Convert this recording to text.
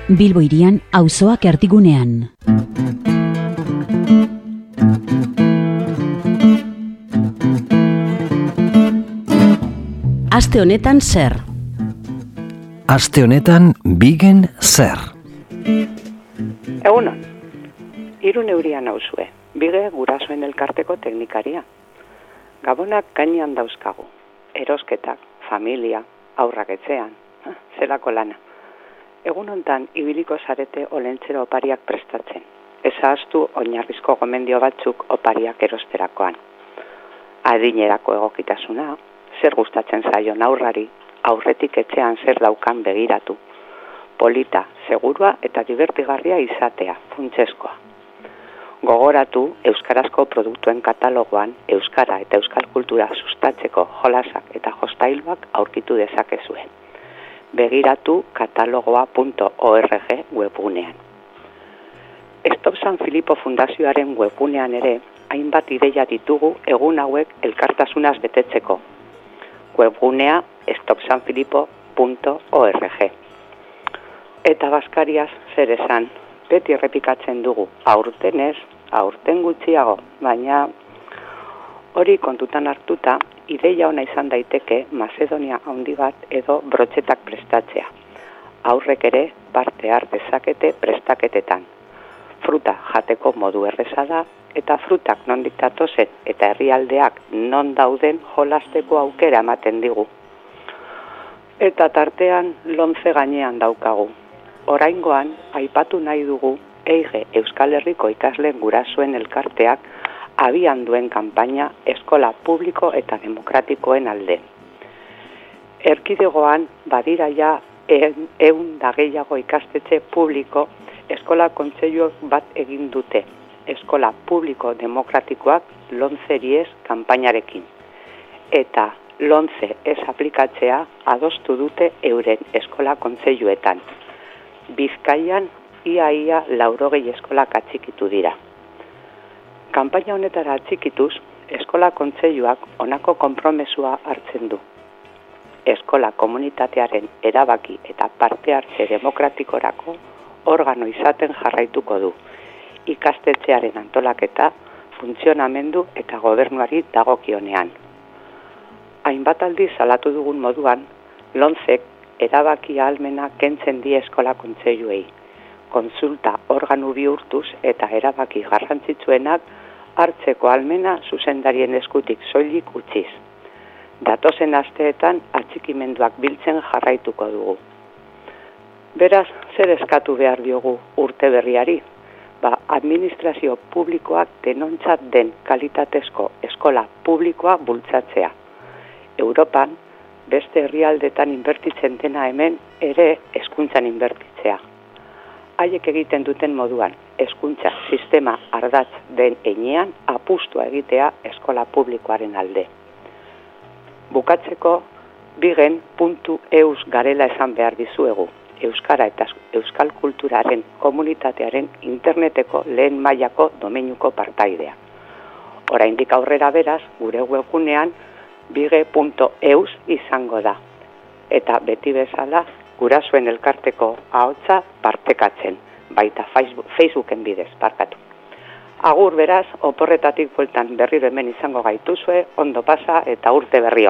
Bilbo hirian auzoak erdigunean. Aste honetan zer? Aste honetan bigen zer? Egunon, 3 eurian nauzue, bige gurasoen elkarteko teknikaria. Gabonak gainean dauzkagu, erosketak, familia, aurrak etxean, zelako lana. Egun hontan ibiliko zarete olentzero opariak prestatzen. Ez ahaztu oinarrizko gomendio batzuk opariak erosterakoan. Adinerako egokitasuna, zer gustatzen zaion aurrari, aurretik etxean zer daukan begiratu. Polita, segurua eta divertigarria izatea, funtsezkoa. Gogoratu euskarazko produktuen katalogoan euskara eta euskal kultura sustatzeko jolasak eta jostailuak aurkitu dezakezue. Begiratu katalogoa.org webgunean. Stop San Filipo Fundazioaren webgunean ere hainbat ideia ditugu egun hauek elkartasunaz betetzeko. Webgunea stopsanfilipo.org. Eta Baskariaz zer esan, beti errepikatzen dugu, aurten ez, aurten gutxiago, baina hori kontutan hartuta, ideia ona izan daiteke Mazedonia handi bat edo brotxetak prestatzea. Aurrek ere parte har dezakete prestaketetan. Fruta jateko modu erreza da, eta frutak nondik datozen eta herrialdeak non dauden jolasteko aukera ematen digu. Eta tartean lomze gainean daukagu. Oraingoan aipatu nahi dugu EIGE Euskal Herriko ikasleen gurasoen elkarteak abian duen kanpaina eskola publiko eta demokratikoen alde. Erkidegoan badira ja 100 gehiago ikastetxe publiko eskola kontseilu bat egin dute. Eskola publiko demokratikoak lomzeri ez kanpainarekin. Eta lomze ez aplikatzea adostu dute euren eskola kontseiluetan. Bizkaian ia 80 eskolak atxikitu dira. Kanpaina honetara atxikituz, eskola kontseiluak honako konpromesua hartzen du. Eskola komunitatearen erabaki eta parte hartze demokratikorako organo izaten jarraituko du. Ikastetxearen antolaketa, funtzionamendu eta gobernuari dagokionean. Hainbat aldiz salatu dugun moduan, lomzek erabaki ahalmena kentzen die eskola kontseiluei. Kontsulta organu bihurtuz eta erabaki garrantzitsuenak hartzeko ahalmena zuzendarien eskutik soilik utziz. Datozen asteetan atxikimenduak biltzen jarraituko dugu. Beraz, zer eskatu behar diogu urte berriari? Administrazio publikoak denontzat den kalitatezko eskola publikoa bultzatzea. Europan, beste herrialdetan inbertitzen dena hemen ere hezkuntzan inbertitzea. Haiek egiten duten moduan, hezkuntza sistema ardatz den heinean apustua egitea eskola publikoaren alde. Bukatzeko, bigen.eus garela esan behar dizuegu. Euskara eta euskal kulturaren komunitatearen interneteko lehen mailako domeinuko partaidea. Oraindik aurrera beraz, gure webgunean bige.eus izango da. Eta beti bezala, gurasoen elkarteko ahotsa partekatzen, baita Facebooken bidez, parkatu. Agur beraz, oporretatik bueltan berriro hemen izango gaituzue, ondo pasa eta urte berri on.